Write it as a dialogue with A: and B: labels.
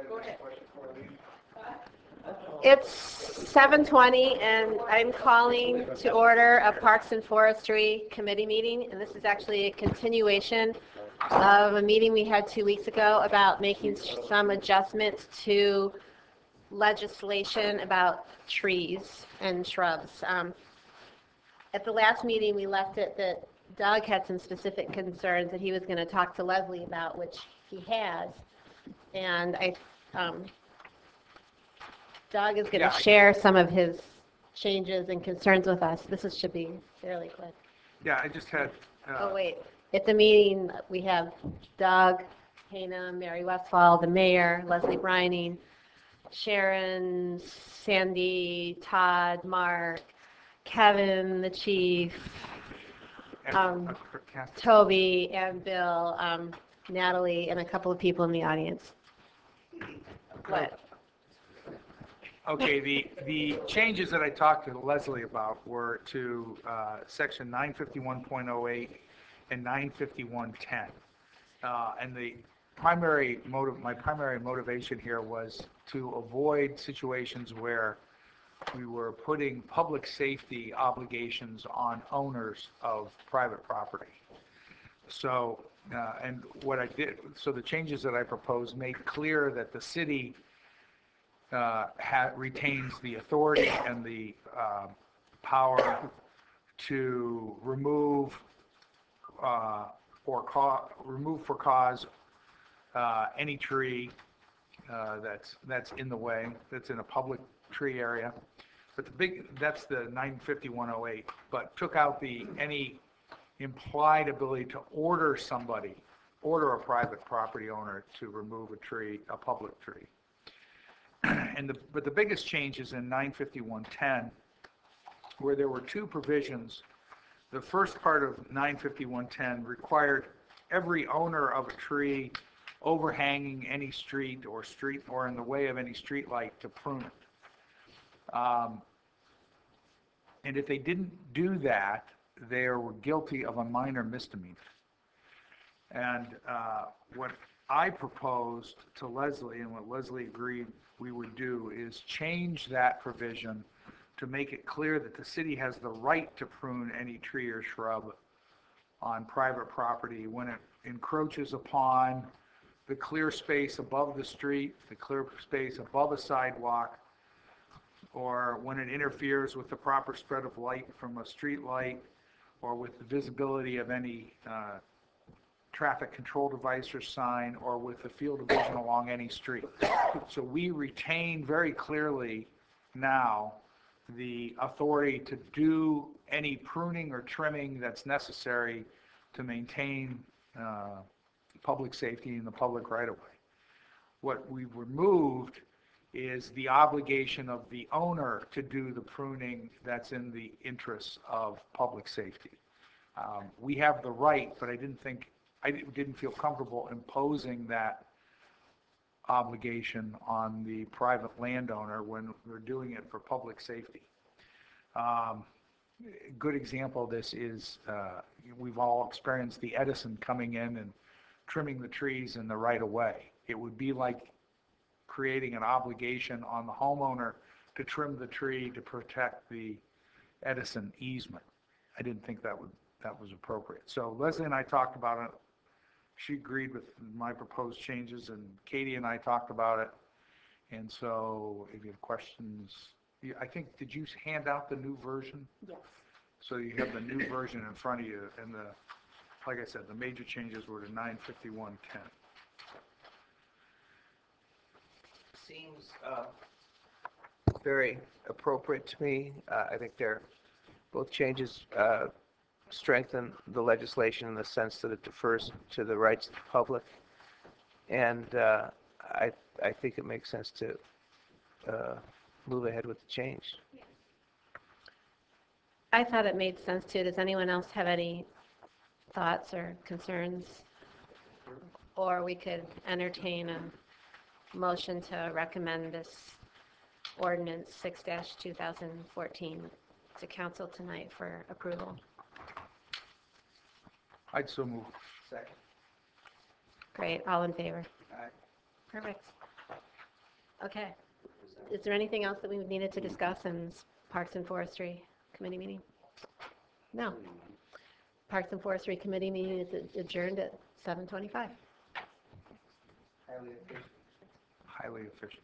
A: Go ahead.
B: It's 7:20, and I'm calling to order a Parks and Forestry Committee meeting, and this is actually a continuation of a meeting we had 2 weeks ago about making some adjustments to legislation about trees and shrubs. At the last meeting, we left it that Doug had some specific concerns that he was going to talk to Leslie about, which he has, and Doug is going to share some of his changes and concerns with us. Should be fairly quick.
A: Yeah, I just had...
B: Oh, wait. At the meeting, we have Doug, Hannah, Mary Westfall, the mayor, Leslie Brining, Sharon, Sandy, Todd, Mark, Kevin, the chief, Toby, and Bill, Natalie, and a couple of people in the audience. What?
A: Okay, the changes that I talked to Leslie about were to section 951.08 and 951.10. And my primary motivation here was to avoid situations where we were putting public safety obligations on owners of private property. So, and what I did, so the changes that I proposed made clear that the city retains the authority and the power to remove remove for cause any tree that's in the way, that's in a public tree area. But that's the 951.08, but took out any implied ability to order a private property owner to remove a public tree. But the biggest change is in 951.10, where there were two provisions. The first part of 951.10 required every owner of a tree overhanging any street or in the way of any street light to prune it. And if they didn't do that, they were guilty of a minor misdemeanor. And what I proposed to Leslie, and what Leslie agreed we would do, is change that provision to make it clear that the city has the right to prune any tree or shrub on private property when it encroaches upon the clear space above the street, the clear space above a sidewalk, or when it interferes with the proper spread of light from a street light, or with the visibility of any traffic control device or sign, or with the field of vision along any street. So we retain very clearly now the authority to do any pruning or trimming that's necessary to maintain public safety in the public right-of-way. What we've removed is the obligation of the owner to do the pruning that's in the interests of public safety. We have the right, but I didn't feel comfortable imposing that obligation on the private landowner when we're doing it for public safety. A good example of this is we've all experienced the Edison coming in and trimming the trees in the right-of-way. It would be like creating an obligation on the homeowner to trim the tree to protect the Edison easement. I didn't think that was appropriate. So Leslie and I talked about it. She agreed with my proposed changes, and Katie and I talked about it. And so if you have questions, I think, did you hand out the new version?
B: Yes.
A: So you have the new version in front of you, and like I said, the major changes were to 951.10.
C: Seems very appropriate to me. I think both changes strengthen the legislation in the sense that it defers to the rights of the public, and I think it makes sense to move ahead with the change.
B: I thought it made sense too. Does anyone else have any thoughts or concerns? Or we could entertain a motion to recommend this ordinance 6-2014 to council tonight for approval.
A: I'd so move.
C: Second.
B: Great. All in favor?
C: Aye.
B: Perfect. Okay. Is there anything else that we needed to discuss in Parks and Forestry Committee meeting? No. Parks and Forestry Committee meeting is adjourned at 7:25.
A: Highly efficient.